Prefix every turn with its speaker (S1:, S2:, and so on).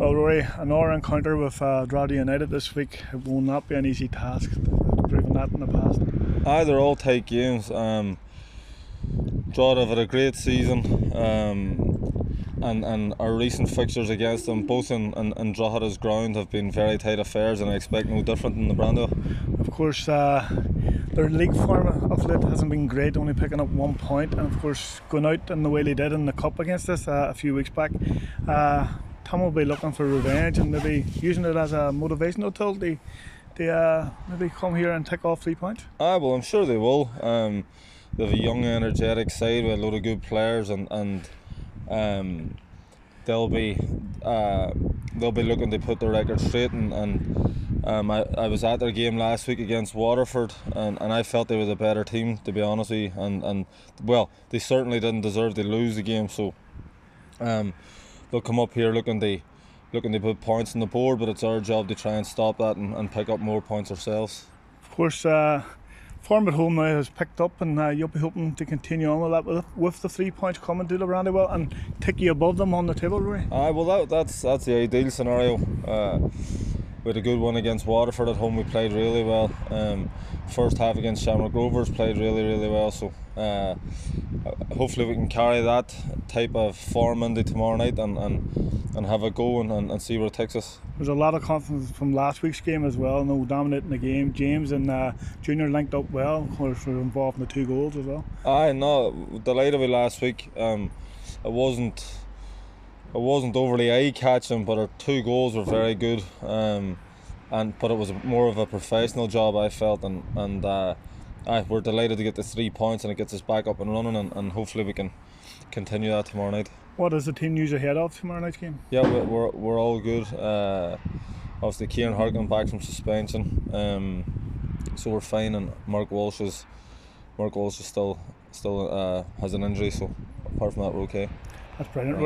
S1: Well, Rory, another encounter with Drogheda United this week. It will not be an easy task. They've proven that in the past.
S2: They're all tight games. Drogheda have had a great season, and our recent fixtures against them, both in Drogheda's ground, have been very tight affairs, and I expect no different in the Brandywell.
S1: Of course, their league form of late hasn't been great, only picking up 1 point, and of course going out in the way they did in the cup against us a few weeks back. Tom will be looking for revenge and maybe using it as a motivational tool to maybe come here and take off 3 points.
S2: Well, I'm sure they will. They have a young, energetic side with a load of good players, and they'll be looking to put the record straight. I was at their game last week against Waterford, and I felt they were the better team, to be honest with you. And well, they certainly didn't deserve to lose the game. So they'll come up here looking to put points on the board, but it's our job to try and stop that and pick up more points ourselves.
S1: Of course, form at home now has picked up, and you'll be hoping to continue on with that with the 3 points coming to the Brandywell and take you above them on the table, Rory.
S2: Well, that's the ideal scenario. We had a good one against Waterford at home. We played really well. First half against Shamrock Rovers played really well. So hopefully we can carry that type of form into tomorrow night and have a go and see where it takes us.
S1: There's a lot of confidence from last week's game as well. No, dominating the game. James and Junior linked up well. Of course, were involved in the 2 goals as well.
S2: Delighted with last week. It wasn't overly eye-catching, but our 2 goals were very good. But it was more of a professional job, I felt, and we're delighted to get the 3 points, and it gets us back up and running, and hopefully we can continue that tomorrow night. What
S1: is the team news ahead of tomorrow night's game?
S2: Yeah, we're all good. Obviously, Kieran Harkin back from suspension, so we're fine, and Mark Walsh is still has an injury, so apart from that, we're okay.
S1: That's brilliant.